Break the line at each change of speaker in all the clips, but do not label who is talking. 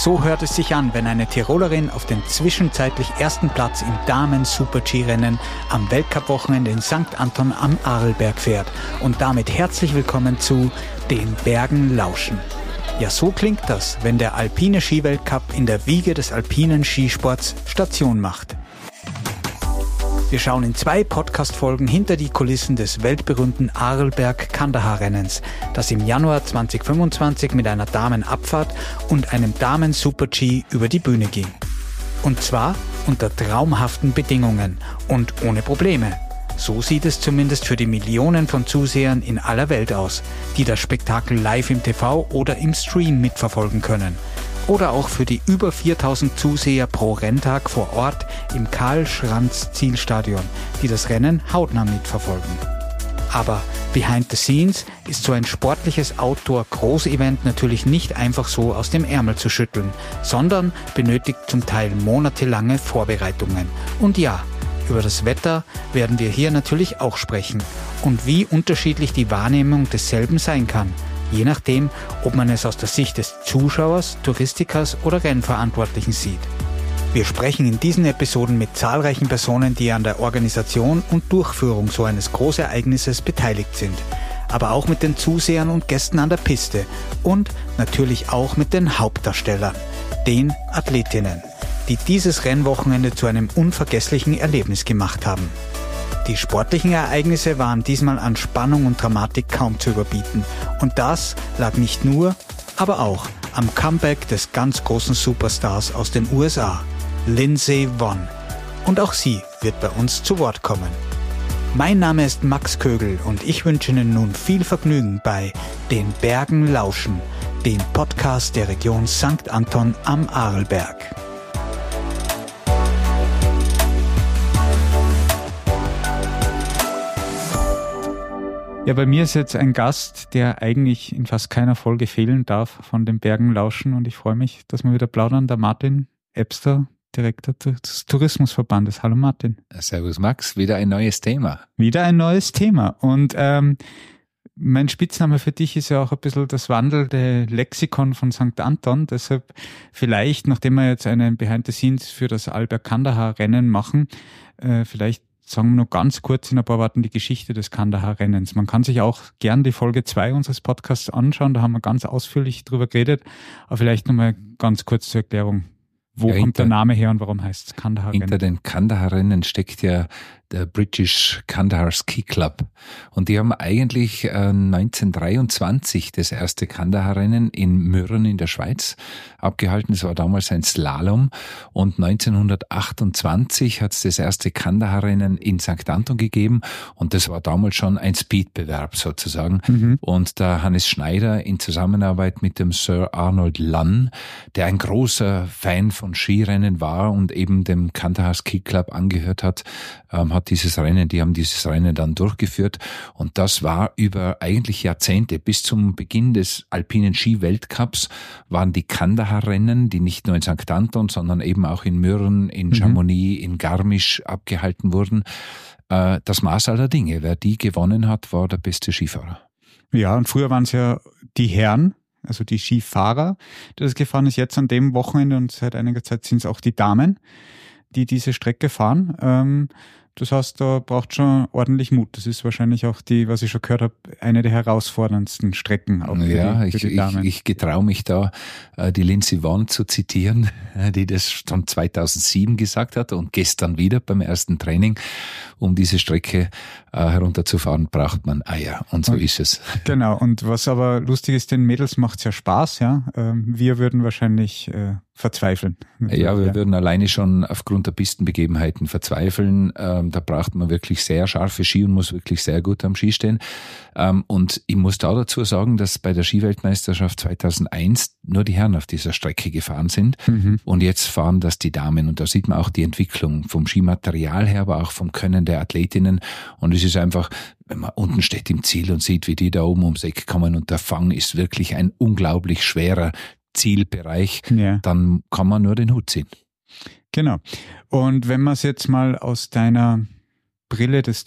So hört es sich an, wenn eine Tirolerin auf den zwischenzeitlich ersten Platz im Damen-Super-G-Rennen am Weltcup-Wochenende in St. Anton am Arlberg fährt. Und damit herzlich willkommen zu den Bergen lauschen. Ja, so klingt das, wenn der Alpine Skiweltcup in der Wiege des alpinen Skisports Station macht. Wir schauen in 2 Podcast-Folgen hinter die Kulissen des weltberühmten Arlberg-Kandahar-Rennens, das im Januar 2025 mit einer Damenabfahrt und einem Damen-Super-G über die Bühne ging. Und zwar unter traumhaften Bedingungen und ohne Probleme. So sieht es zumindest für die Millionen von Zusehern in aller Welt aus, die das Spektakel live im TV oder im Stream mitverfolgen können. Oder auch für die über 4000 Zuseher pro Renntag vor Ort im Karl-Schranz-Zielstadion, die das Rennen hautnah mitverfolgen. Aber behind the scenes ist so ein sportliches Outdoor-Großevent natürlich nicht einfach so aus dem Ärmel zu schütteln, sondern benötigt zum Teil monatelange Vorbereitungen. Und ja, über das Wetter werden wir hier natürlich auch sprechen und wie unterschiedlich die Wahrnehmung desselben sein kann. Je nachdem, ob man es aus der Sicht des Zuschauers, Touristikers oder Rennverantwortlichen sieht. Wir sprechen in diesen Episoden mit zahlreichen Personen, die an der Organisation und Durchführung so eines Großereignisses beteiligt sind, aber auch mit den Zusehern und Gästen an der Piste und natürlich auch mit den Hauptdarstellern, den Athletinnen, die dieses Rennwochenende zu einem unvergesslichen Erlebnis gemacht haben. Die sportlichen Ereignisse waren diesmal an Spannung und Dramatik kaum zu überbieten. Und das lag nicht nur, aber auch am Comeback des ganz großen Superstars aus den USA, Lindsey Vonn. Und auch sie wird bei uns zu Wort kommen. Mein Name ist Max Kögel und ich wünsche Ihnen nun viel Vergnügen bei Den Bergen lauschen, dem Podcast der Region St. Anton am Arlberg. Ja, bei mir ist jetzt ein Gast, der eigentlich in fast keiner Folge fehlen darf von den Bergen lauschen und ich freue mich, dass wir wieder plaudern. Der Martin Ebster, Direktor des Tourismusverbandes. Hallo Martin.
Servus Max, wieder ein neues Thema.
Wieder ein neues Thema und mein Spitzname für dich ist ja auch ein bisschen das wandelnde Lexikon von St. Anton, deshalb vielleicht, nachdem wir jetzt einen Behind the Scenes für das Arlberg-Kandahar-Rennen machen, vielleicht sagen wir noch ganz kurz in ein paar Worten die Geschichte des Kandahar-Rennens. Man kann sich auch gern die Folge 2 unseres Podcasts anschauen, da haben wir ganz ausführlich drüber geredet, aber vielleicht nochmal ganz kurz zur Erklärung. Wo kommt der Name her und warum heißt es Kandahar-Rennen?
Hinter den Kandahar-Rennen steckt ja der British Kandahar Ski Club. Und die haben eigentlich 1923 das erste Kandahar-Rennen in Mürren in der Schweiz abgehalten. Das war damals ein Slalom. Und 1928 hat es das erste Kandahar-Rennen in St. Anton gegeben. Und das war damals schon ein Speedbewerb sozusagen. Mhm. Und der Hannes Schneider in Zusammenarbeit mit dem Sir Arnold Lunn, der ein großer Fan von Skirennen war und eben dem Kandahar Ski Club angehört hat, die haben dieses Rennen dann durchgeführt und das war über eigentlich Jahrzehnte bis zum Beginn des alpinen Ski-Weltcups waren die Kandahar-Rennen, die nicht nur in St. Anton, sondern eben auch in Mürren, in Chamonix, in Garmisch abgehalten wurden. Das Maß aller Dinge. Wer die gewonnen hat, war der beste Skifahrer.
Ja, und früher waren es ja die Herren, also die Skifahrer, die das gefahren ist. Jetzt an dem Wochenende und seit einiger Zeit sind es auch die Damen, die diese Strecke fahren. Das heißt, da braucht schon ordentlich Mut. Das ist wahrscheinlich auch die, was ich schon gehört habe, eine der herausforderndsten Strecken auch für die Damen.
Ich getraue mich da, die Lindsey Vonn zu zitieren, die das schon 2007 gesagt hat und gestern wieder beim ersten Training. Um diese Strecke herunterzufahren, braucht man Eier. Und so ist es.
Genau. Und was aber lustig ist, den Mädels macht's ja Spaß, ja. Wir würden wahrscheinlich verzweifeln.
Ja, wir würden alleine schon aufgrund der Pistenbegebenheiten verzweifeln. Da braucht man wirklich sehr scharfe Ski und muss wirklich sehr gut am Ski stehen. Und ich muss da dazu sagen, dass bei der Skiweltmeisterschaft 2001 nur die Herren auf dieser Strecke gefahren sind. Mhm. Und jetzt fahren das die Damen. Und da sieht man auch die Entwicklung vom Skimaterial her, aber auch vom Können der Athletinnen. Und es ist einfach, wenn man unten steht im Ziel und sieht, wie die da oben ums Eck kommen und der Fang ist wirklich ein unglaublich schwerer Zielbereich, dann kann man nur den Hut ziehen.
Genau. Und wenn man es jetzt mal aus deiner Brille des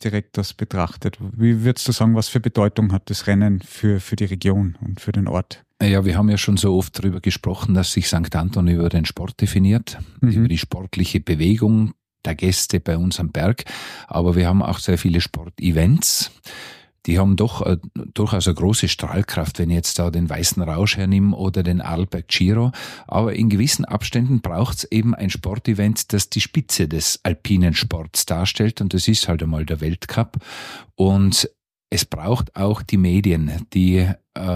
Tourismusdirektors betrachtet, wie würdest du sagen, was für Bedeutung hat das Rennen für die Region und für den Ort?
Ja, wir haben ja schon so oft darüber gesprochen, dass sich St. Anton über den Sport definiert, über die sportliche Bewegung der Gäste bei uns am Berg. Aber wir haben auch sehr viele Sportevents. Die haben doch durchaus eine große Strahlkraft, wenn ich jetzt da den Weißen Rausch hernehme oder den Arlberg Giro. Aber in gewissen Abständen braucht es eben ein Sportevent, das die Spitze des alpinen Sports darstellt. Und das ist halt einmal der Weltcup. Und es braucht auch die Medien, die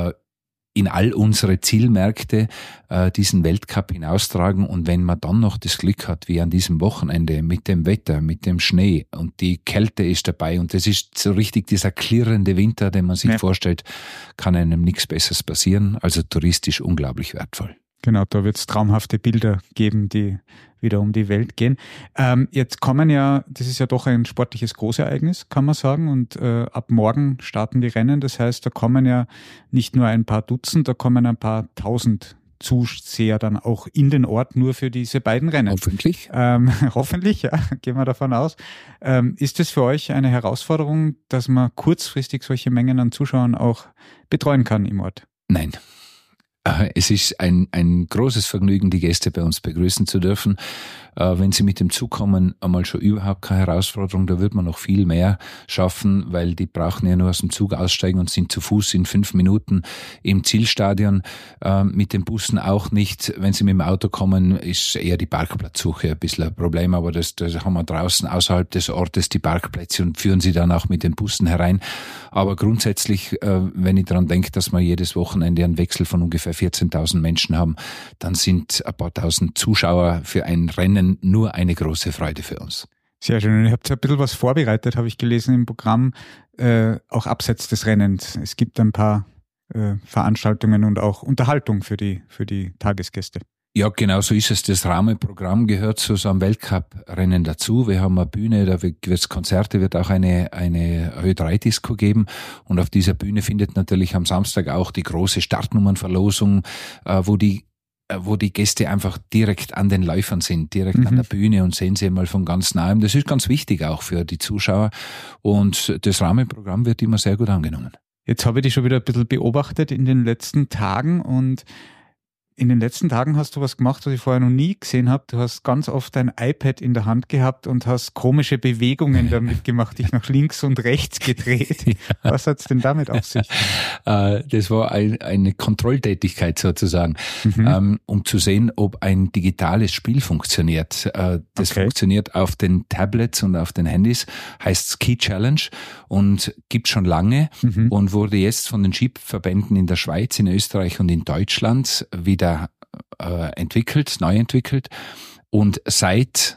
in all unsere Zielmärkte diesen Weltcup hinaustragen. Und wenn man dann noch das Glück hat, wie an diesem Wochenende, mit dem Wetter, mit dem Schnee und die Kälte ist dabei und das ist so richtig dieser klirrende Winter, den man sich vorstellt, kann einem nichts Besseres passieren. Also touristisch unglaublich wertvoll.
Genau, da wird es traumhafte Bilder geben, die wieder um die Welt gehen. Jetzt kommen ja, das ist ja doch ein sportliches Großereignis, kann man sagen, und ab morgen starten die Rennen. Das heißt, da kommen ja nicht nur ein paar Dutzend, da kommen ein paar tausend Zuseher dann auch in den Ort nur für diese beiden Rennen.
Hoffentlich.
Hoffentlich, ja, gehen wir davon aus. Ist es für euch eine Herausforderung, dass man kurzfristig solche Mengen an Zuschauern auch betreuen kann im Ort?
Nein. Es ist ein großes Vergnügen, die Gäste bei uns begrüßen zu dürfen. Wenn sie mit dem Zug kommen, einmal schon überhaupt keine Herausforderung. Da wird man noch viel mehr schaffen, weil die brauchen ja nur aus dem Zug aussteigen und sind zu Fuß in 5 Minuten im Zielstadion. Mit den Bussen auch nicht. Wenn sie mit dem Auto kommen, ist eher die Parkplatzsuche ein bisschen ein Problem. Aber das haben wir draußen außerhalb des Ortes die Parkplätze und führen sie dann auch mit den Bussen herein. Aber grundsätzlich, wenn ich daran denke, dass wir jedes Wochenende einen Wechsel von ungefähr 14.000 Menschen haben, dann sind ein paar tausend Zuschauer für ein Rennen nur eine große Freude für uns.
Sehr schön. Und ihr habt ja ein bisschen was vorbereitet, habe ich gelesen im Programm, auch abseits des Rennens. Es gibt ein paar Veranstaltungen und auch Unterhaltung für die Tagesgäste.
Ja, genau so ist es. Das Rahmenprogramm gehört zu so einem Weltcup-Rennen dazu. Wir haben eine Bühne, da wird es Konzerte, wird auch eine Ö3-Disco geben. Und auf dieser Bühne findet natürlich am Samstag auch die große Startnummernverlosung, wo die Gäste einfach direkt an den Läufern sind, direkt an der Bühne und sehen sie mal von ganz nahem. Das ist ganz wichtig auch für die Zuschauer. Und das Rahmenprogramm wird immer sehr gut angenommen.
Jetzt habe ich dich schon wieder ein bisschen beobachtet in den letzten Tagen und in den letzten Tagen hast du was gemacht, was ich vorher noch nie gesehen habe. Du hast ganz oft dein iPad in der Hand gehabt und hast komische Bewegungen damit gemacht, dich nach links und rechts gedreht. Ja. Was hat's denn damit auf sich?
Das war eine Kontrolltätigkeit sozusagen, um zu sehen, ob ein digitales Spiel funktioniert. Das funktioniert auf den Tablets und auf den Handys, heißt Ski Challenge und gibt schon lange und wurde jetzt von den Skiverbänden in der Schweiz, in Österreich und in Deutschland wieder neu entwickelt. Und seit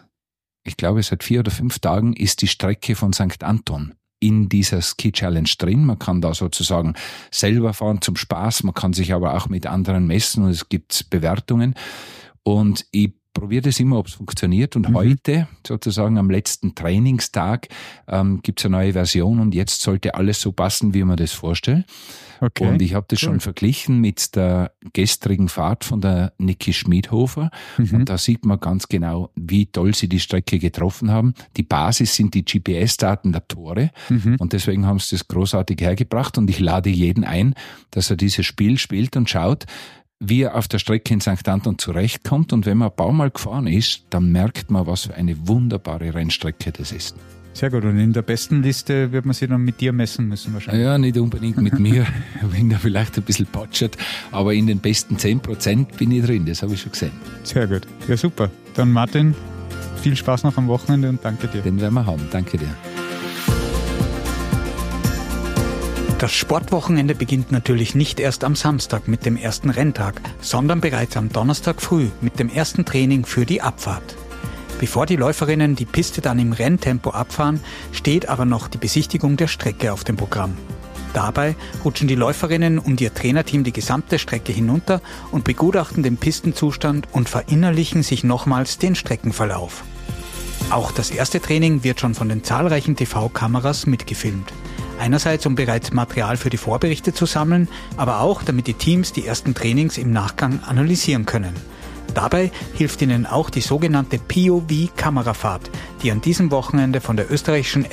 4 oder 5 Tagen ist die Strecke von St. Anton in dieser Ski Challenge drin. Man kann da sozusagen selber fahren zum Spaß, man kann sich aber auch mit anderen messen und es gibt Bewertungen. Und ich probiere das immer, ob es funktioniert. Und heute, sozusagen am letzten Trainingstag, gibt es eine neue Version und jetzt sollte alles so passen, wie man das vorstellt. Okay, und ich habe das schon verglichen mit der gestrigen Fahrt von der Niki Schmidhofer. Und da sieht man ganz genau, wie toll sie die Strecke getroffen haben. Die Basis sind die GPS-Daten der Tore. Und deswegen haben sie das großartig hergebracht. Und ich lade jeden ein, dass er dieses Spiel spielt und schaut, wie er auf der Strecke in St. Anton zurechtkommt. Und wenn man ein paar Mal gefahren ist, dann merkt man, was für eine wunderbare Rennstrecke das ist.
Sehr gut. Und in der besten Liste wird man sich dann mit dir messen müssen wahrscheinlich.
Ja, nicht unbedingt mit mir. Ich bin da vielleicht ein bisschen patschert. Aber in den besten 10% bin ich drin. Das habe ich schon gesehen.
Sehr gut. Ja, super. Dann Martin, viel Spaß noch am Wochenende und danke dir.
Den werden wir haben. Danke dir.
Das Sportwochenende beginnt natürlich nicht erst am Samstag mit dem ersten Renntag, sondern bereits am Donnerstag früh mit dem ersten Training für die Abfahrt. Bevor die Läuferinnen die Piste dann im Renntempo abfahren, steht aber noch die Besichtigung der Strecke auf dem Programm. Dabei rutschen die Läuferinnen und ihr Trainerteam die gesamte Strecke hinunter und begutachten den Pistenzustand und verinnerlichen sich nochmals den Streckenverlauf. Auch das erste Training wird schon von den zahlreichen TV-Kameras mitgefilmt. Einerseits, um bereits Material für die Vorberichte zu sammeln, aber auch, damit die Teams die ersten Trainings im Nachgang analysieren können. Dabei hilft ihnen auch die sogenannte POV-Kamerafahrt, die an diesem Wochenende von der österreichischen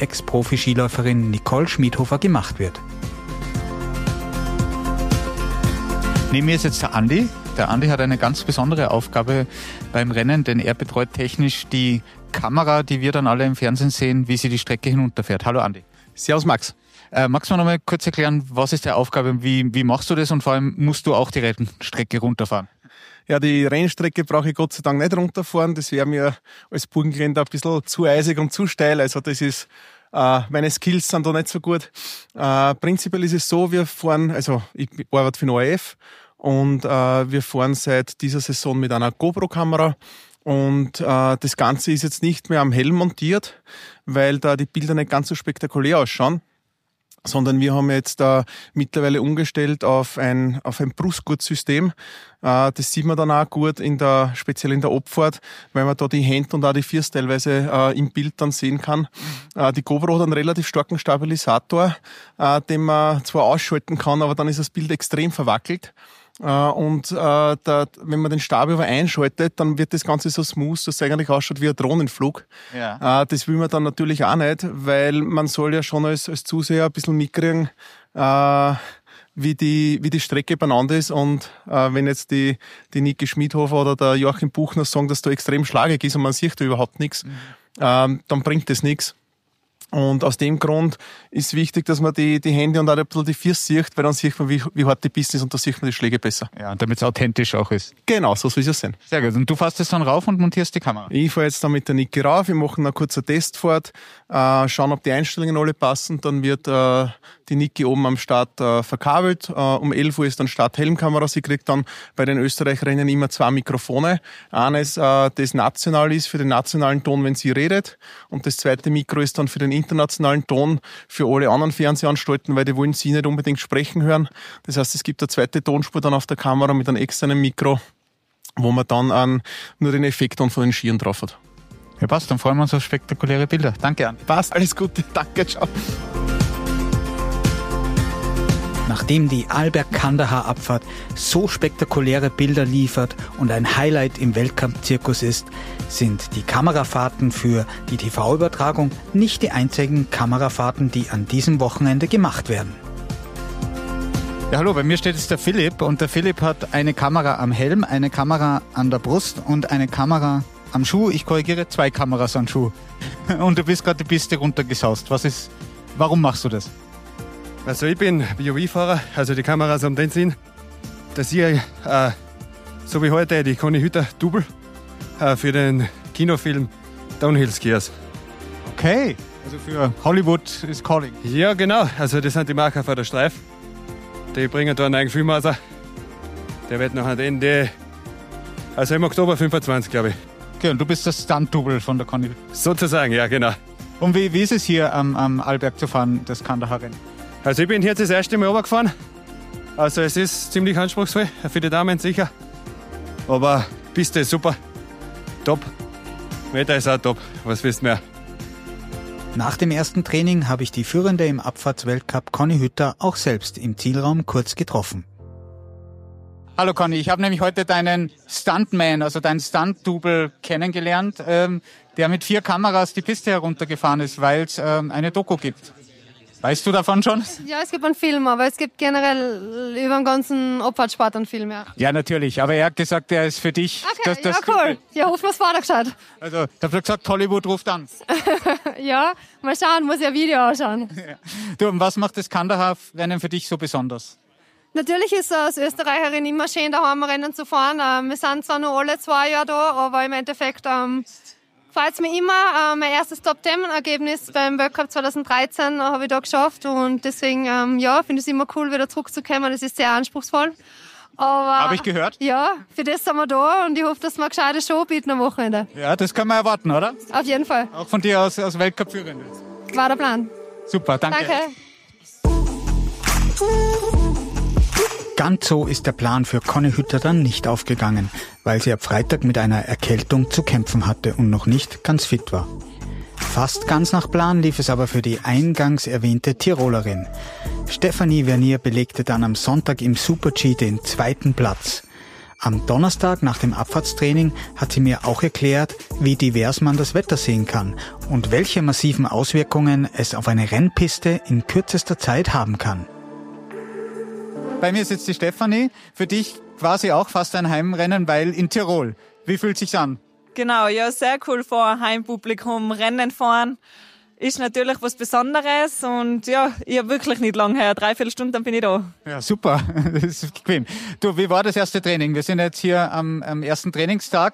Ex-Profi-Skiläuferin Nicole Schmidhofer gemacht wird. Neben mir ist jetzt der Andi. Der Andi hat eine ganz besondere Aufgabe beim Rennen, denn er betreut technisch die Kamera, die wir dann alle im Fernsehen sehen, wie sie die Strecke hinunterfährt. Hallo Andi.
Servus Max.
Magst du mir noch mal kurz erklären, was ist die Aufgabe, wie machst du das und vor allem musst du auch die Rennstrecke runterfahren?
Ja, die Rennstrecke brauche ich Gott sei Dank nicht runterfahren. Das wäre mir als Burgenländer ein bisschen zu eisig und zu steil. Also das ist, meine Skills sind da nicht so gut. Prinzipiell ist es so, wir fahren, also ich arbeite für den ORF und wir fahren seit dieser Saison mit einer GoPro-Kamera. Und das Ganze ist jetzt nicht mehr am Helm montiert, weil da die Bilder nicht ganz so spektakulär ausschauen, sondern wir haben jetzt mittlerweile umgestellt auf ein Brustgurtsystem. Das sieht man dann auch gut speziell in der Abfahrt, weil man da die Hände und auch die Füße teilweise im Bild dann sehen kann. Die GoPro hat einen relativ starken Stabilisator, den man zwar ausschalten kann, aber dann ist das Bild extrem verwackelt. Und wenn man den Stab aber einschaltet, dann wird das Ganze so smooth, dass es eigentlich ausschaut wie ein Drohnenflug. Ja. Das will man dann natürlich auch nicht, weil man soll ja schon als Zuseher ein bisschen mitkriegen, wie die Strecke beieinander ist. Und wenn jetzt die Niki Schmidhofer oder der Joachim Buchner sagen, dass da extrem schlagig ist und man sieht da überhaupt nichts, dann bringt das nichts. Und aus dem Grund ist wichtig, dass man die Hände und auch ein bisschen die Füße sieht, weil dann sieht man, wie hart die Piste ist und da sieht man die Schläge besser.
Ja, und damit es authentisch auch ist.
Genau, so soll es sein.
Sehr gut. Und du fährst jetzt dann rauf und montierst die Kamera? Ich
fahre jetzt dann mit der Niki rauf, wir machen eine kurze Testfahrt, schauen, ob die Einstellungen alle passen, dann wird die Niki oben am Start verkabelt. Um 11 Uhr ist dann Start-Helmkamera. Sie kriegt dann bei den Österreich-Rennen immer 2 Mikrofone. Eines, das national ist für den nationalen Ton, wenn sie redet. Und das zweite Mikro ist dann für den internationalen Ton für alle anderen Fernsehanstalten, weil die wollen sie nicht unbedingt sprechen hören. Das heißt, es gibt eine zweite Tonspur dann auf der Kamera mit einem externen Mikro, wo man dann nur den Effekt dann von den Skiern drauf hat.
Ja, passt. Dann freuen wir uns auf spektakuläre Bilder. Danke, Andi.
Passt, alles Gute. Danke, ciao.
Nachdem die Arlberg-Kandahar-Abfahrt so spektakuläre Bilder liefert und ein Highlight im Weltcup-Zirkus ist, sind die Kamerafahrten für die TV-Übertragung nicht die einzigen Kamerafahrten, die an diesem Wochenende gemacht werden. Ja, hallo, bei mir steht jetzt der Philipp und der Philipp hat eine Kamera am Helm, eine Kamera an der Brust und eine Kamera am Schuh. Ich korrigiere, 2 Kameras am Schuh. Und du bist gerade die Piste runtergesaust. Warum machst du das?
Also ich bin BOV-Fahrer, also die Kameras haben den Sinn, dass ich, so wie heute, die Conny Hütter Double für den Kinofilm Downhill Skiers.
Okay, also für Hollywood is Calling.
Ja, genau, also das sind die Marker von der Streif. Die bringen da einen eigenen Film raus. Der wird nachher also im Oktober 25, glaube ich.
Okay, und du bist das Stunt-Double von der Conny.
Sozusagen, ja, genau.
Und wie ist es hier am Arlberg zu fahren, das Kandahar-Rennen?
Also ich bin jetzt das erste Mal runtergefahren. Also es ist ziemlich anspruchsvoll, für die Damen sicher. Aber Piste ist super. Top. Wetter ist auch top. Was willst du mehr?
Nach dem ersten Training habe ich die Führende im Abfahrtsweltcup Conny Hütter auch selbst im Zielraum kurz getroffen. Hallo Conny, ich habe nämlich heute deinen Stuntman, also deinen Stunt-Double kennengelernt, der mit 4 Kameras die Piste heruntergefahren ist, weil es eine Doku gibt. Weißt du davon schon?
Ja, es gibt einen Film, aber es gibt generell über den ganzen Abfahrtssport einen Film, ja.
Ja, natürlich, aber er hat gesagt, er ist für dich.
Okay, ja cool. Ja, rufen wir das Vater geschaut.
Also, da hat er gesagt, Hollywood ruft an.
Ja, mal schauen, muss ja ein Video anschauen.
Ja. Du, und was macht das Kandahar-Rennen für dich so besonders?
Natürlich ist es als Österreicherin immer schön, daheim Rennen zu fahren. Wir sind zwar nur alle 2 Jahre da, aber im Endeffekt freut es mich immer. Mein erstes Top-10-Ergebnis beim Weltcup 2013 habe ich da geschafft und deswegen finde ich es immer cool, wieder zurückzukommen. Das ist sehr anspruchsvoll.
Habe ich gehört?
Ja, für das sind wir da und ich hoffe, dass wir eine gescheite Show bieten am Wochenende.
Ja, das können wir erwarten, oder?
Auf jeden Fall.
Auch von dir aus Weltcup-Führende.
War der Plan.
Super, danke. Ganz so ist der Plan für Conny Hütter dann nicht aufgegangen, weil sie ab Freitag mit einer Erkältung zu kämpfen hatte und noch nicht ganz fit war. Fast ganz nach Plan lief es aber für die eingangs erwähnte Tirolerin. Stefanie Vernier belegte dann am Sonntag im Super-G den 2. Platz. Am Donnerstag nach dem Abfahrtstraining hat sie mir auch erklärt, wie divers man das Wetter sehen kann und welche massiven Auswirkungen es auf eine Rennpiste in kürzester Zeit haben kann. Bei mir sitzt die Stefanie. Für dich quasi auch fast ein Heimrennen, weil in Tirol. Wie fühlt sich's an?
Genau, ja, sehr cool vor Heimpublikum Rennen fahren. Ist natürlich was Besonderes und ja, ich habe wirklich nicht lange her. 3/4 Stunden, dann bin ich da.
Ja, super. Das ist bequem. Du, wie war das erste Training? Wir sind jetzt hier am ersten Trainingstag.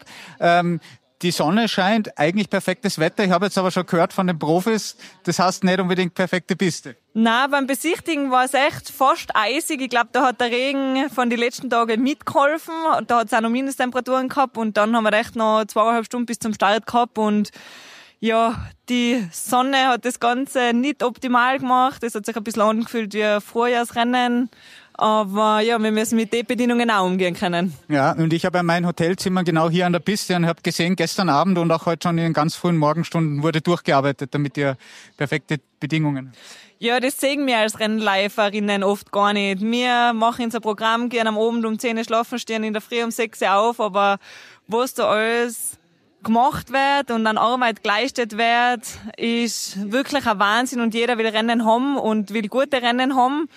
Die Sonne scheint, eigentlich perfektes Wetter. Ich habe jetzt aber schon gehört von den Profis, das heißt nicht unbedingt perfekte Piste.
Nein, beim Besichtigen war es echt fast eisig. Ich glaube, da hat der Regen von den letzten Tagen mitgeholfen. Da hat es auch noch Minustemperaturen gehabt und dann haben wir echt noch 2,5 Stunden bis zum Start gehabt und ja, die Sonne hat das Ganze nicht optimal gemacht. Es hat sich ein bisschen angefühlt wie ein Vorjahrsrennen. Aber ja, wir müssen mit den Bedingungen auch umgehen können.
Ja, und ich habe mein Hotelzimmer genau hier an der Piste und habe gesehen, gestern Abend und auch heute schon in den ganz frühen Morgenstunden wurde durchgearbeitet, damit ihr perfekte Bedingungen habt.
Ja, das sehen wir als Rennläuferinnen oft gar nicht. Wir machen unser Programm, gehen am Abend um 10 Uhr schlafen, stehen in der Früh um 6 Uhr auf, aber was da alles gemacht wird und an Arbeit geleistet wird, ist wirklich ein Wahnsinn und jeder will Rennen haben und will gute Rennen haben.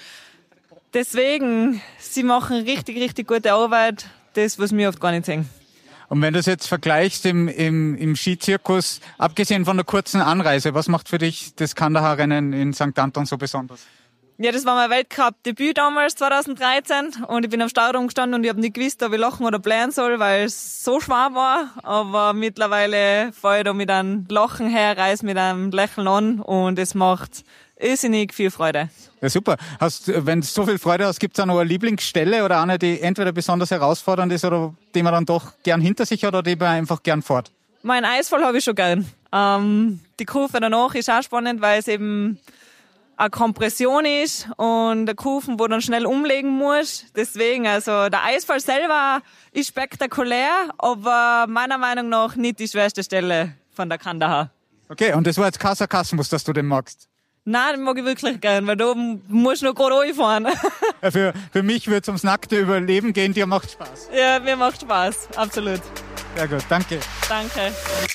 Deswegen, sie machen richtig, richtig gute Arbeit, das, was wir oft gar nicht sehen.
Und wenn du es jetzt vergleichst im Skizirkus, abgesehen von der kurzen Anreise, was macht für dich das Kandahar-Rennen in St. Anton so besonders?
Ja, das war mein Weltcup-Debüt damals, 2013. Und ich bin am Start gestanden und ich habe nicht gewusst, ob ich lachen oder blähen soll, weil es so schwer war. Aber mittlerweile fahre ich da mit einem Lachen her, reise mit einem Lächeln an und es macht irrsinnig viel Freude.
Ja, super. Wenn du so viel Freude hast, gibt es auch noch eine Lieblingsstelle oder eine, die entweder besonders herausfordernd ist oder die man dann doch gern hinter sich hat oder die man einfach gern fährt?
Mein Eisfall habe ich schon gern. Die Kurve danach ist auch spannend, weil es eben eine Kompression ist und eine Kurve, wo du dann schnell umlegen musst. Deswegen, also der Eisfall selber ist spektakulär, aber meiner Meinung nach nicht die schwerste Stelle von der Kandahar.
Okay, und das war jetzt kein Sarkasmus, dass du den magst?
Nein, den mag ich wirklich gern, weil da musst du noch gerade reinfahren.
Ja, für mich wird es ums nackte Überleben gehen, dir macht Spaß.
Ja, mir macht Spaß, absolut.
Sehr gut, danke.
Danke.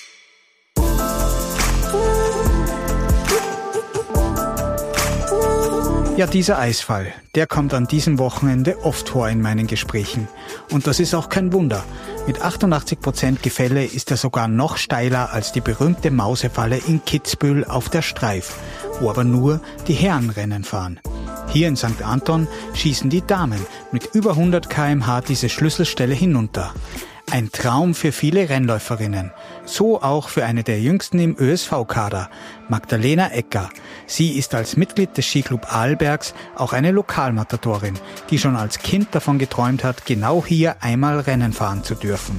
Ja, dieser Eisfall, der kommt an diesem Wochenende oft vor in meinen Gesprächen. Und das ist auch kein Wunder. Mit 88% Gefälle ist er sogar noch steiler als die berühmte Mausefalle in Kitzbühel auf der Streif, wo aber nur die Herrenrennen fahren. Hier in St. Anton schießen die Damen mit über 100 km/h diese Schlüsselstelle hinunter. Ein Traum für viele Rennläuferinnen. So auch für eine der jüngsten im ÖSV-Kader, Magdalena Ecker. Sie ist als Mitglied des Skiclub Arlbergs auch eine Lokalmatadorin, die schon als Kind davon geträumt hat, genau hier einmal Rennen fahren zu dürfen.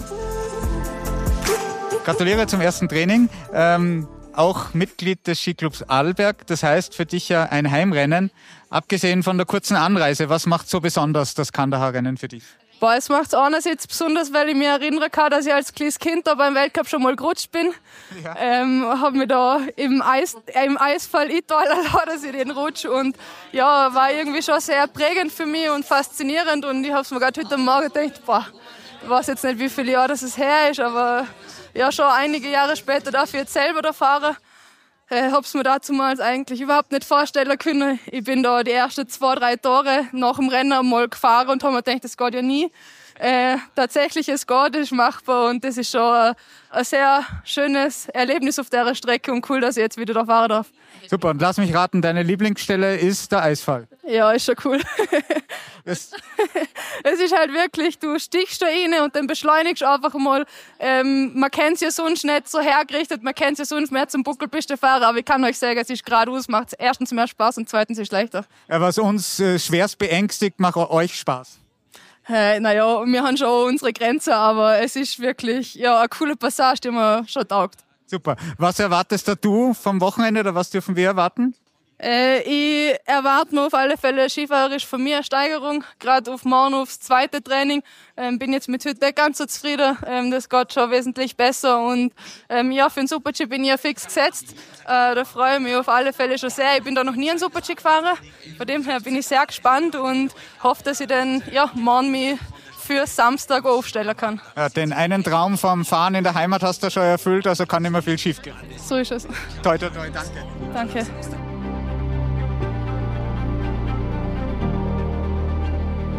Gratuliere zum ersten Training. Auch Mitglied des Skiclubs Arlberg, das heißt für dich ja ein Heimrennen. Abgesehen von der kurzen Anreise, was macht so besonders das Kandahar-Rennen für dich?
Boah, es macht es einerseits besonders, weil ich mich erinnern kann, dass ich als kleines Kind da beim Weltcup schon mal gerutscht bin. Ja. Habe mich da im Eisfall eingeteilt, dass ich den rutsch. Und ja, war irgendwie schon sehr prägend für mich und faszinierend. Und ich habe es mir gerade heute Morgen gedacht, boah, ich weiß jetzt nicht, wie viele Jahre das her ist, aber ja, schon einige Jahre später darf ich jetzt selber da fahren. Hab's mir damals eigentlich überhaupt nicht vorstellen können. Ich bin da die ersten 2-3 Tage nach dem Rennen mal gefahren und habe mir gedacht, das geht ja nie. Tatsächlich, es geht, ist machbar und das ist schon ein sehr schönes Erlebnis auf der Strecke und cool, dass ich jetzt wieder da fahren darf.
Super, und lass mich raten, deine Lieblingsstelle ist der Eisfall.
Ja, ist schon cool. Es ist halt wirklich, du stichst da rein und dann beschleunigst einfach mal. Man kennt es ja sonst nicht so hergerichtet, man kennt es ja sonst mehr zum Buckelpistefahrer, aber ich kann euch sagen, es ist geradeaus, macht erstens mehr Spaß und zweitens ist es leichter.
Ja, was uns schwerst beängstigt, macht euch Spaß.
Naja, wir haben schon unsere Grenze, aber es ist wirklich ja, eine coole Passage, die mir schon taugt.
Super. Was erwartest du vom Wochenende oder was dürfen wir erwarten?
Ich erwarte mir auf alle Fälle skifahrerisch von mir eine Steigerung, gerade auf morgen aufs zweite Training. Bin jetzt mit heute nicht ganz so zufrieden, das geht schon wesentlich besser und ja, für den Super-G bin ich ja fix gesetzt. Da freue ich mich auf alle Fälle schon sehr. Ich bin da noch nie einen Super-G gefahren, von dem her bin ich sehr gespannt und hoffe, dass ich dann ja, morgen mich für Samstag aufstellen kann.
Ja, den einen Traum vom Fahren in der Heimat hast du schon erfüllt, also kann nicht mehr viel schief gehen.
So ist es.
Toi, toi, toi, danke.
Danke.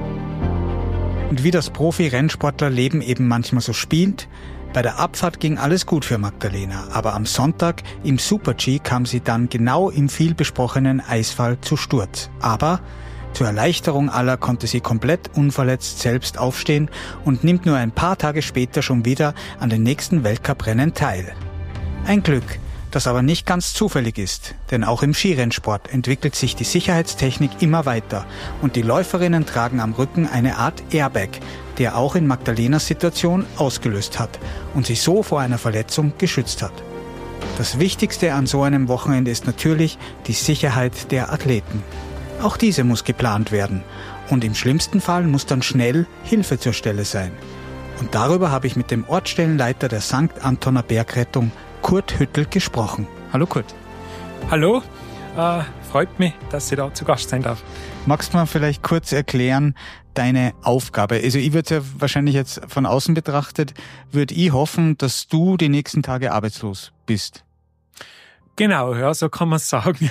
Und wie das Profi-Rennsportlerleben eben manchmal so spielt, bei der Abfahrt ging alles gut für Magdalena, aber am Sonntag im Super-G kam sie dann genau im vielbesprochenen Eisfall zu Sturz. Aber zur Erleichterung aller konnte sie komplett unverletzt selbst aufstehen und nimmt nur ein paar Tage später schon wieder an den nächsten Weltcuprennen teil. Ein Glück, das aber nicht ganz zufällig ist, denn auch im Skirennsport entwickelt sich die Sicherheitstechnik immer weiter und die Läuferinnen tragen am Rücken eine Art Airbag, der auch in Magdalenas Situation ausgelöst hat und sie so vor einer Verletzung geschützt hat. Das Wichtigste an so einem Wochenende ist natürlich die Sicherheit der Athleten. Auch diese muss geplant werden und im schlimmsten Fall muss dann schnell Hilfe zur Stelle sein. Und darüber habe ich mit dem Ortsstellenleiter der St. Antoner Bergrettung, Kurt Hüttel, gesprochen. Hallo Kurt.
Hallo, freut mich, dass ich da zu Gast sein darf.
Magst du mal vielleicht kurz erklären, deine Aufgabe? Also ich würde ja wahrscheinlich jetzt von außen betrachtet, würde ich hoffen, dass du die nächsten Tage arbeitslos bist.
Genau, ja, so kann man es sagen.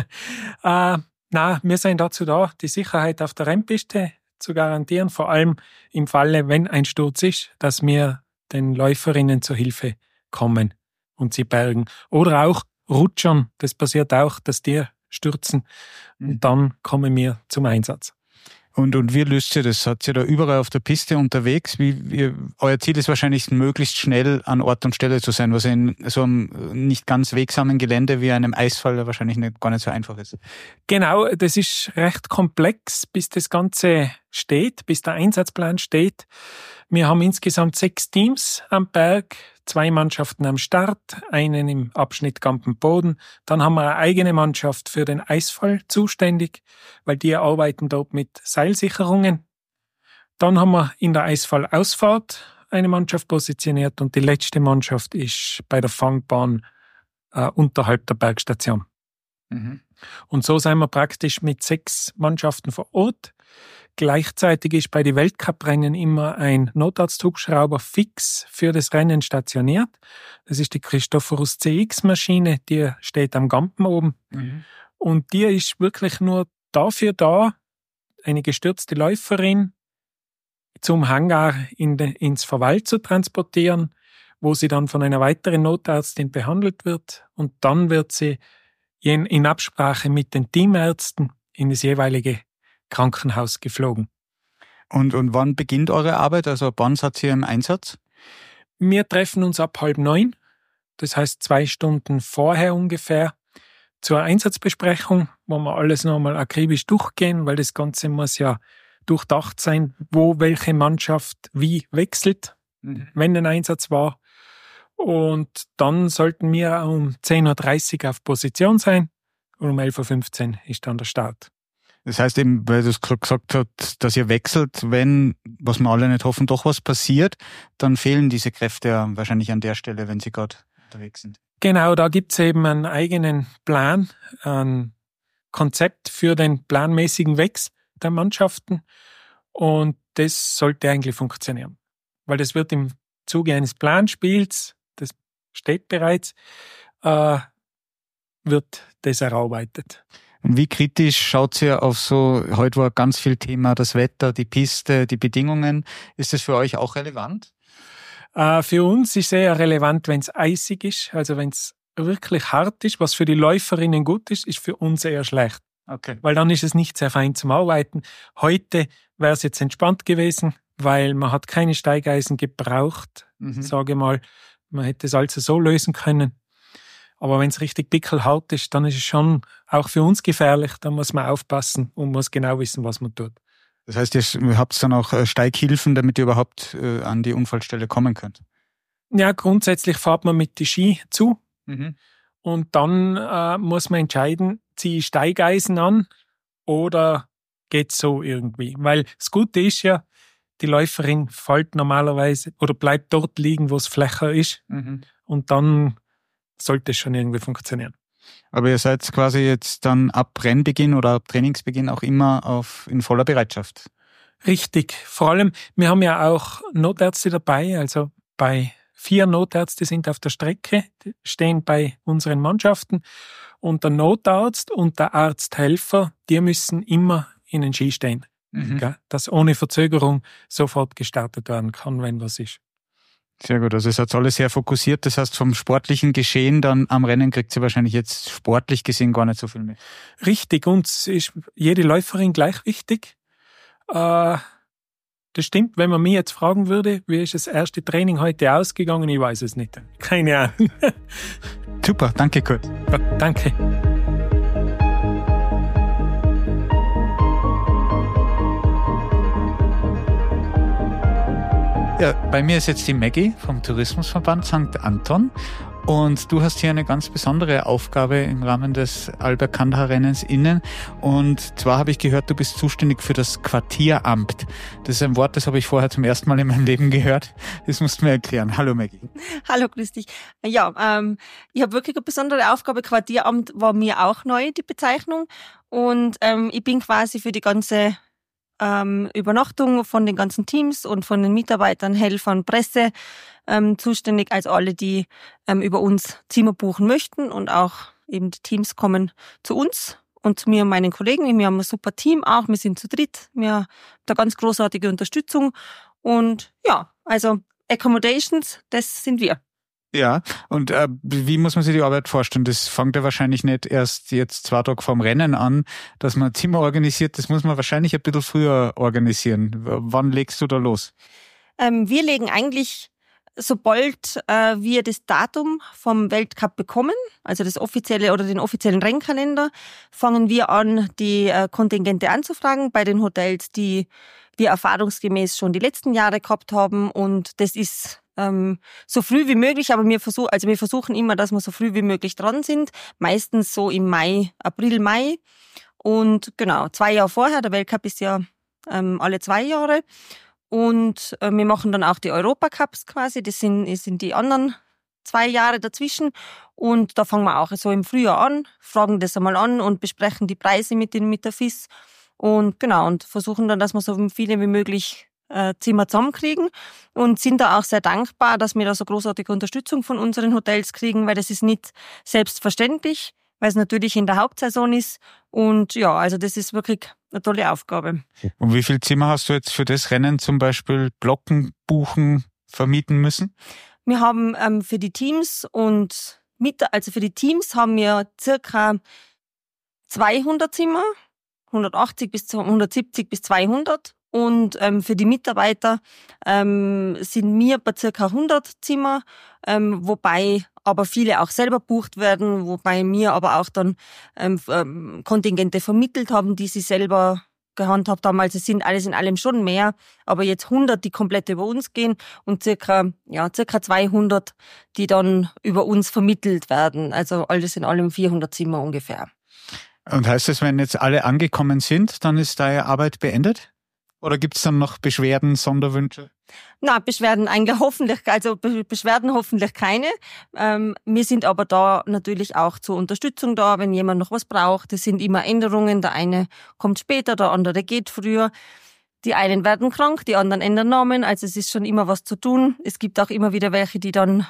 Wir sind dazu da, die Sicherheit auf der Rennpiste zu garantieren, vor allem im Falle, wenn ein Sturz ist, dass wir den Läuferinnen zur Hilfe kommen und sie bergen. Oder auch Rutschern, das passiert auch, dass die stürzen und dann kommen wir zum Einsatz.
Und wie löst ihr das? Seid ihr da überall auf der Piste unterwegs? Euer Ziel ist wahrscheinlich, möglichst schnell an Ort und Stelle zu sein, was in so einem nicht ganz wegsamen Gelände wie einem Eisfall wahrscheinlich gar nicht so einfach ist.
Genau, das ist recht komplex, bis das Ganze steht, bis der Einsatzplan steht. Wir haben insgesamt 6 Teams am Berg, 2 Mannschaften am Start, einen im Abschnitt Gampenboden. Dann haben wir eine eigene Mannschaft für den Eisfall zuständig, weil die arbeiten dort mit Seilsicherungen. Dann haben wir in der Eisfallausfahrt eine Mannschaft positioniert und die letzte Mannschaft ist bei der Fangbahn unterhalb der Bergstation. Mhm. Und so sind wir praktisch mit 6 Mannschaften vor Ort. Gleichzeitig ist bei den Weltcuprennen immer ein Notarzthubschrauber fix für das Rennen stationiert. Das ist die Christophorus CX-Maschine, die steht am Gampen oben. Mhm. Und die ist wirklich nur dafür da, eine gestürzte Läuferin zum Hangar ins Verwalt zu transportieren, wo sie dann von einer weiteren Notärztin behandelt wird. Und dann wird sie in Absprache mit den Teamärzten in das jeweilige Krankenhaus geflogen.
Und wann beginnt eure Arbeit? Also wann seid ihr im Einsatz?
Wir treffen uns ab 8:30, das heißt 2 Stunden vorher ungefähr, zur Einsatzbesprechung, wo wir alles nochmal akribisch durchgehen, weil das Ganze muss ja durchdacht sein, wo welche Mannschaft wie wechselt, wenn ein Einsatz war. Und dann sollten wir um 10:30 Uhr auf Position sein und um 11:15 Uhr ist dann der Start.
Das heißt eben, weil du es gerade gesagt hast, dass ihr wechselt, wenn, was wir alle nicht hoffen, doch was passiert, dann fehlen diese Kräfte ja wahrscheinlich an der Stelle, wenn sie gerade unterwegs sind.
Genau, da gibt's eben einen eigenen Plan, ein Konzept für den planmäßigen Wechsel der Mannschaften und das sollte eigentlich funktionieren. Weil das wird im Zuge eines Planspiels, das steht bereits, wird das erarbeitet.
Und wie kritisch schaut ihr auf so, heute war ganz viel Thema, das Wetter, die Piste, die Bedingungen. Ist das für euch auch relevant?
Für uns ist es eher relevant, wenn es eisig ist, also wenn es wirklich hart ist, was für die Läuferinnen gut ist, ist für uns eher schlecht.
Okay.
Weil dann ist es nicht sehr fein zum Arbeiten. Heute wäre es jetzt entspannt gewesen, weil man hat keine Steigeisen gebraucht, sage mal. Man hätte es also so lösen können. Aber wenn es richtig pickelhart ist, dann ist es schon auch für uns gefährlich. Da muss man aufpassen und muss genau wissen, was man tut.
Das heißt, ihr habt dann auch Steighilfen, damit ihr überhaupt an die Unfallstelle kommen könnt?
Ja, grundsätzlich fährt man mit den Ski zu. Und dann muss man entscheiden, ziehe ich Steigeisen an oder geht's so irgendwie? Weil das Gute ist ja, die Läuferin fällt normalerweise oder bleibt dort liegen, wo es flächer ist. Und dann sollte es schon irgendwie funktionieren.
Aber ihr seid quasi jetzt dann ab Rennbeginn oder ab Trainingsbeginn auch immer in voller Bereitschaft?
Richtig. Vor allem, wir haben ja auch Notärzte dabei, also 4 Notärzte sind auf der Strecke, stehen bei unseren Mannschaften und der Notarzt und der Arzthelfer, die müssen immer in den Ski stehen. dass ohne Verzögerung sofort gestartet werden kann, wenn was ist.
Sehr gut, also es hat alles sehr fokussiert. Das heißt, vom sportlichen Geschehen dann am Rennen kriegt sie wahrscheinlich jetzt sportlich gesehen gar nicht so viel mit.
Richtig, uns ist jede Läuferin gleich wichtig. Das stimmt, wenn man mich jetzt fragen würde, wie ist das erste Training heute ausgegangen, ich weiß es nicht. Keine Ahnung.
Super, danke Kurt.
Ja, danke.
Ja, bei mir ist jetzt die Maggie vom Tourismusverband St. Anton und du hast hier eine ganz besondere Aufgabe im Rahmen des Albert-Kandahar-Rennens innen und zwar habe ich gehört, du bist zuständig für das Quartieramt. Das ist ein Wort, das habe ich vorher zum ersten Mal in meinem Leben gehört. Das musst du mir erklären. Hallo Maggie.
Hallo, grüß dich. Ja, ich habe wirklich eine besondere Aufgabe. Quartieramt war mir auch neu, die Bezeichnung und ich bin quasi für die ganze Übernachtung von den ganzen Teams und von den Mitarbeitern, Helfern, Presse zuständig, also alle, die über uns Zimmer buchen möchten und auch eben die Teams kommen zu uns und zu mir und meinen Kollegen. Wir haben ein super Team auch, wir sind zu dritt, wir haben da ganz großartige Unterstützung und ja, also Accommodations, das sind wir.
Ja, und wie muss man sich die Arbeit vorstellen? Das fängt ja wahrscheinlich nicht erst jetzt 2 Tage vorm Rennen an, dass man ein Zimmer organisiert. Das muss man wahrscheinlich ein bisschen früher organisieren. Wann legst du da los?
Wir legen eigentlich, sobald wir das Datum vom Weltcup bekommen, also das offizielle oder den offiziellen Rennkalender, fangen wir an, die Kontingente anzufragen bei den Hotels, die wir erfahrungsgemäß schon die letzten Jahre gehabt haben. Und das ist so früh wie möglich, aber wir versuchen immer, dass wir so früh wie möglich dran sind. Meistens so im Mai, April, Mai. Und genau, 2 Jahre vorher, der Weltcup ist ja alle 2 Jahre. Und wir machen dann auch die Europacups quasi, das sind die anderen 2 Jahre dazwischen. Und da fangen wir auch so im Frühjahr an, fragen das einmal an und besprechen die Preise mit der FIS. Und genau, und versuchen dann, dass wir so viele wie möglich Zimmer zusammenkriegen und sind da auch sehr dankbar, dass wir da so großartige Unterstützung von unseren Hotels kriegen, weil das ist nicht selbstverständlich, weil es natürlich in der Hauptsaison ist. Und ja, also das ist wirklich eine tolle Aufgabe.
Und wie viele Zimmer hast du jetzt für das Rennen zum Beispiel blocken, buchen, vermieten müssen?
Wir haben für die Teams für die Teams haben wir circa 200 Zimmer, 180 bis 170 bis 200. Und für die Mitarbeiter sind wir bei circa 100 Zimmer, wobei aber viele auch selber bucht werden, wobei wir aber auch dann Kontingente vermittelt haben, die sie selber gehandhabt haben. Also es sind alles in allem schon mehr, aber jetzt 100, die komplett über uns gehen und circa 200, die dann über uns vermittelt werden. Also alles in allem 400 Zimmer ungefähr.
Und heißt das, wenn jetzt alle angekommen sind, dann ist deine Arbeit beendet? Oder gibt es dann noch Beschwerden, Sonderwünsche?
Na, Beschwerden hoffentlich keine. Wir sind aber da natürlich auch zur Unterstützung da, wenn jemand noch was braucht. Es sind immer Änderungen. Der eine kommt später, der andere geht früher. Die einen werden krank, die anderen ändern Namen. Also es ist schon immer was zu tun. Es gibt auch immer wieder welche, die dann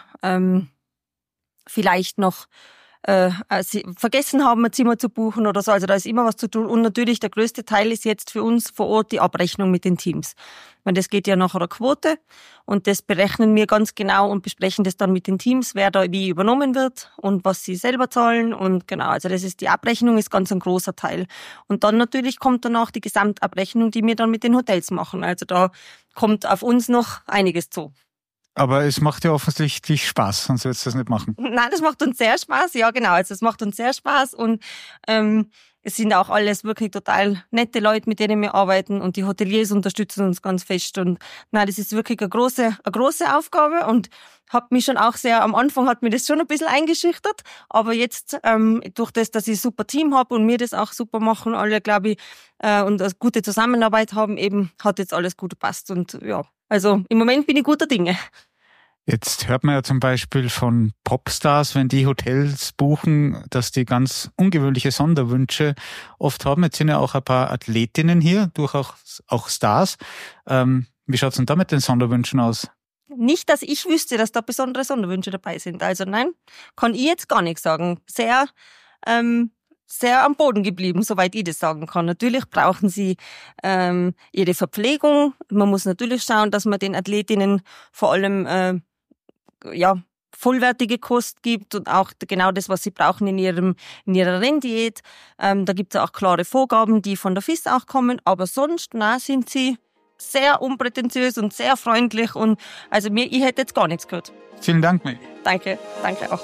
vielleicht noch sie vergessen haben, ein Zimmer zu buchen oder so. Also da ist immer was zu tun. Und natürlich der größte Teil ist jetzt für uns vor Ort die Abrechnung mit den Teams. Weil das geht ja nach einer Quote und das berechnen wir ganz genau und besprechen das dann mit den Teams, wer da wie übernommen wird und was sie selber zahlen. Und genau, also die Abrechnung ist ganz ein großer Teil. Und dann natürlich kommt danach die Gesamtabrechnung, die wir dann mit den Hotels machen. Also da kommt auf uns noch einiges zu.
Aber es macht ja offensichtlich Spaß, sonst würdest du das nicht machen.
Nein, das macht uns sehr Spaß, ja genau. Also es macht uns sehr Spaß und es sind auch alles wirklich total nette Leute, mit denen wir arbeiten und die Hoteliers unterstützen uns ganz fest. Und nein, das ist wirklich eine große Aufgabe und hat mich schon auch am Anfang hat mir das schon ein bisschen eingeschüchtert, aber jetzt durch das, dass ich ein super Team habe und wir das auch super machen, alle glaube ich, und eine gute Zusammenarbeit haben, eben hat jetzt alles gut gepasst und ja, also im Moment bin ich guter Dinge.
Jetzt hört man ja zum Beispiel von Popstars, wenn die Hotels buchen, dass die ganz ungewöhnliche Sonderwünsche oft haben. Jetzt sind ja auch ein paar Athletinnen hier, durchaus auch Stars. Wie schaut's denn da mit den Sonderwünschen aus?
Nicht, dass ich wüsste, dass da besondere Sonderwünsche dabei sind. Also nein, kann ich jetzt gar nichts sagen. Sehr sehr am Boden geblieben, soweit ich das sagen kann. Natürlich brauchen sie ihre Verpflegung. Man muss natürlich schauen, dass man den Athletinnen vor allem vollwertige Kost gibt und auch genau das, was sie brauchen in ihrer Renndiät. Da gibt es auch klare Vorgaben, die von der FIS auch kommen. Aber sonst sind sie sehr unprätentiös und sehr freundlich. Und also ich hätte jetzt gar nichts gehört.
Vielen Dank, Maggie.
Danke auch.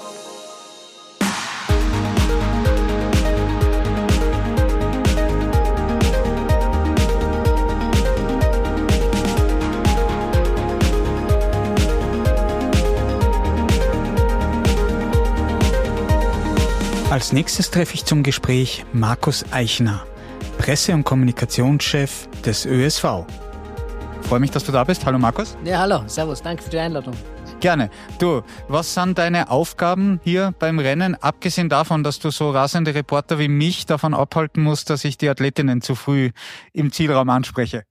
Als nächstes treffe ich zum Gespräch Markus Eichner, Presse- und Kommunikationschef des ÖSV. Freue mich, dass du da bist. Hallo Markus.
Ja, hallo. Servus. Danke für die Einladung.
Gerne. Du, was sind deine Aufgaben hier beim Rennen, abgesehen davon, dass du so rasende Reporter wie mich davon abhalten musst, dass ich die Athletinnen zu früh im Zielraum anspreche?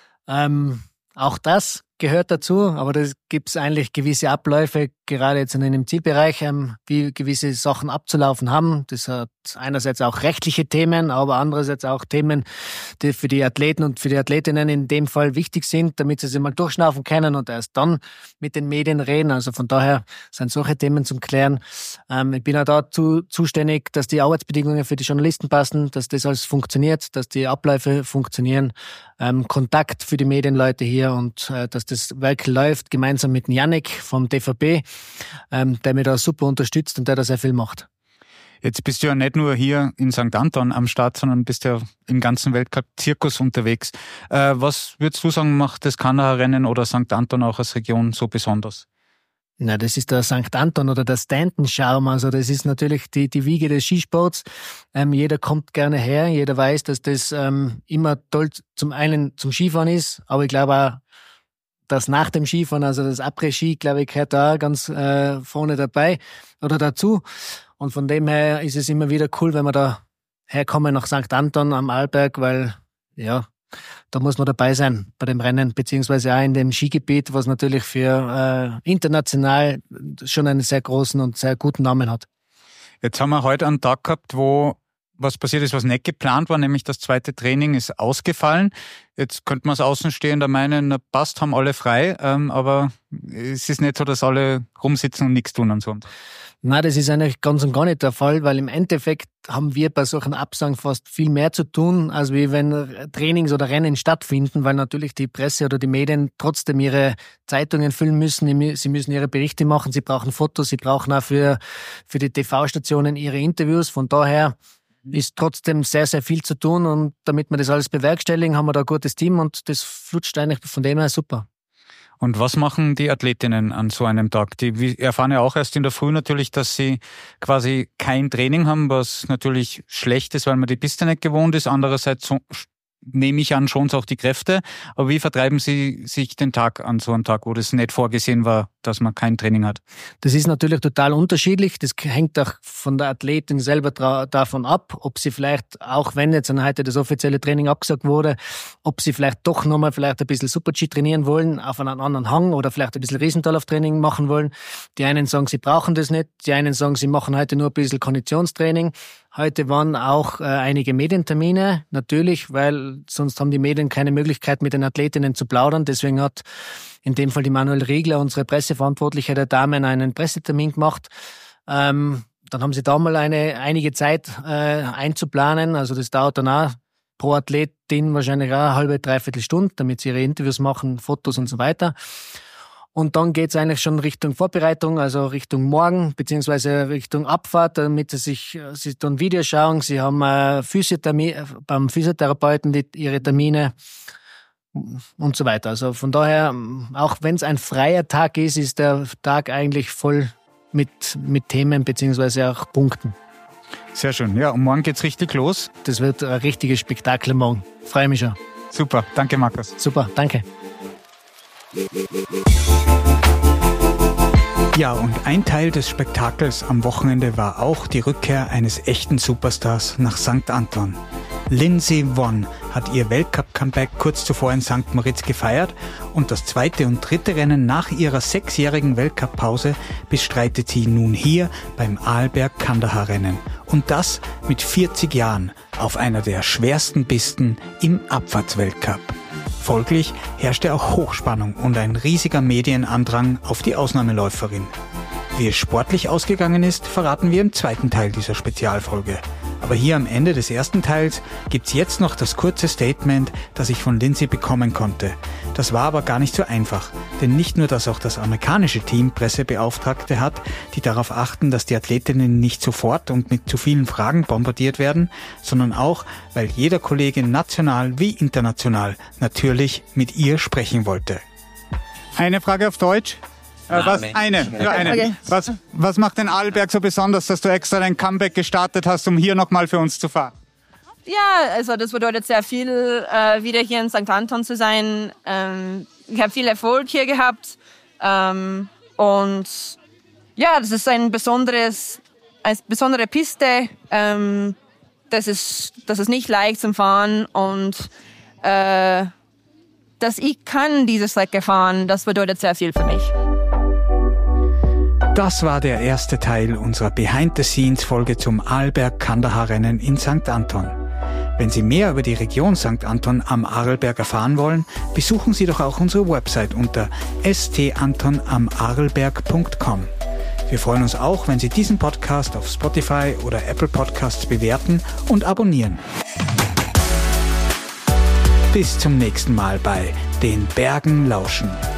Auch das gehört dazu, aber da gibt es eigentlich gewisse Abläufe, gerade jetzt in dem Zielbereich, wie gewisse Sachen abzulaufen haben. Das hat einerseits auch rechtliche Themen, aber andererseits auch Themen, die für die Athleten und für die Athletinnen in dem Fall wichtig sind, damit sie sich mal durchschnaufen können und erst dann mit den Medien reden. Also von daher sind solche Themen zum Klären. Ich bin auch dazu zuständig, dass die Arbeitsbedingungen für die Journalisten passen, dass das alles funktioniert, dass die Abläufe funktionieren, Kontakt für die Medienleute hier und dass das Werk läuft, gemeinsam mit Jannik vom DVB, der mir da super unterstützt und der da sehr viel macht.
Jetzt bist du ja nicht nur hier in St. Anton am Start, sondern bist ja im ganzen Weltcup-Zirkus unterwegs. Was würdest du sagen, macht das Kanadaer Rennen oder St. Anton auch als Region so besonders?
Na, das ist der St. Anton oder der Stanton-Charme. Also das ist natürlich die Wiege des Skisports. Jeder kommt gerne her, jeder weiß, dass das immer toll zum einen zum Skifahren ist, aber ich glaube auch, dass nach dem Skifahren, also das Après-Ski, glaube ich, gehört da ganz vorne dabei oder dazu. Und von dem her ist es immer wieder cool, wenn wir da herkommen nach St. Anton am Arlberg, weil ja, da muss man dabei sein bei dem Rennen, beziehungsweise auch in dem Skigebiet, was natürlich für international schon einen sehr großen und sehr guten Namen hat.
Jetzt haben wir heute einen Tag gehabt, wo was passiert ist, was nicht geplant war, nämlich das zweite Training ist ausgefallen. Jetzt könnte man als Außenstehender meinen, na passt, haben alle frei, aber es ist nicht so, dass alle rumsitzen und nichts tun und so.
Nein, das ist eigentlich ganz und gar nicht der Fall, weil im Endeffekt haben wir bei solchen Absagen fast viel mehr zu tun, als wie wenn Trainings oder Rennen stattfinden, weil natürlich die Presse oder die Medien trotzdem ihre Zeitungen füllen müssen, sie müssen ihre Berichte machen, sie brauchen Fotos, sie brauchen auch für die TV-Stationen ihre Interviews. Von daher ist trotzdem sehr, sehr viel zu tun und damit wir das alles bewerkstelligen, haben wir da ein gutes Team und das flutscht eigentlich von dem her super.
Und was machen die Athletinnen an so einem Tag? Die erfahren ja auch erst in der Früh natürlich, dass sie quasi kein Training haben, was natürlich schlecht ist, weil man die Piste nicht gewohnt ist. Andererseits nehme ich an, schon auch die Kräfte. Aber wie vertreiben Sie sich den Tag an so einem Tag, wo das nicht vorgesehen war, dass man kein Training hat?
Das ist natürlich total unterschiedlich. Das hängt auch von der Athletin selber davon ab, ob sie vielleicht, auch wenn jetzt heute das offizielle Training abgesagt wurde, ob sie vielleicht doch nochmal vielleicht ein bisschen Super-G trainieren wollen auf einen anderen Hang oder vielleicht ein bisschen Riesentalauf-Training machen wollen. Die einen sagen, sie brauchen das nicht. Die einen sagen, sie machen heute nur ein bisschen Konditionstraining. Heute waren auch einige Medientermine, natürlich, weil sonst haben die Medien keine Möglichkeit, mit den Athletinnen zu plaudern. Deswegen hat in dem Fall die Manuel Riegler, unsere Presseverantwortliche der Damen, einen Pressetermin gemacht. Dann haben sie da mal einige Zeit einzuplanen. Also das dauert dann auch pro Athletin wahrscheinlich auch eine halbe, dreiviertel Stunde, damit sie ihre Interviews machen, Fotos und so weiter. Und dann geht's eigentlich schon Richtung Vorbereitung, also Richtung Morgen, beziehungsweise Richtung Abfahrt, damit sie dann Videos schauen. Sie haben beim Physiotherapeuten ihre Termine und so weiter. Also von daher, auch wenn es ein freier Tag ist, ist der Tag eigentlich voll mit Themen beziehungsweise auch Punkten.
Sehr schön. Ja, und morgen geht's richtig los.
Das wird ein richtiges Spektakel morgen. Freue mich schon.
Super. Danke, Markus.
Super. Danke.
Ja, und ein Teil des Spektakels am Wochenende war auch die Rückkehr eines echten Superstars nach St. Anton. Lindsey Vonn hat ihr Weltcup-Comeback kurz zuvor in St. Moritz gefeiert und das zweite und dritte Rennen nach ihrer 6-jährigen Weltcup-Pause bestreitet sie nun hier beim Arlberg-Kandahar-Rennen. Und das mit 40 Jahren auf einer der schwersten Pisten im Abfahrtsweltcup. Folglich herrschte auch Hochspannung und ein riesiger Medienandrang auf die Ausnahmeläuferin. Wie es sportlich ausgegangen ist, verraten wir im zweiten Teil dieser Spezialfolge. Aber hier am Ende des ersten Teils gibt's jetzt noch das kurze Statement, das ich von Lindsay bekommen konnte. Das war aber gar nicht so einfach, denn nicht nur, dass auch das amerikanische Team Pressebeauftragte hat, die darauf achten, dass die Athletinnen nicht sofort und mit zu vielen Fragen bombardiert werden, sondern auch, weil jeder Kollege national wie international natürlich mit ihr sprechen wollte.
Eine Frage auf Deutsch. Eine. Okay. Was macht den Arlberg so besonders, dass du extra dein Comeback gestartet hast, um hier nochmal für uns zu fahren?
Ja, also das bedeutet sehr viel, wieder hier in St. Anton zu sein. Ich habe viel Erfolg hier gehabt. Und ja, das ist eine besondere Piste. Das ist nicht leicht zum Fahren. Und dass ich kann diese Strecke fahren, das bedeutet sehr viel für mich.
Das war der erste Teil unserer Behind-the-Scenes-Folge zum Arlberg-Kandahar-Rennen in St. Anton. Wenn Sie mehr über die Region St. Anton am Arlberg erfahren wollen, besuchen Sie doch auch unsere Website unter stantonamarlberg.com. Wir freuen uns auch, wenn Sie diesen Podcast auf Spotify oder Apple Podcasts bewerten und abonnieren. Bis zum nächsten Mal bei Den Bergen lauschen.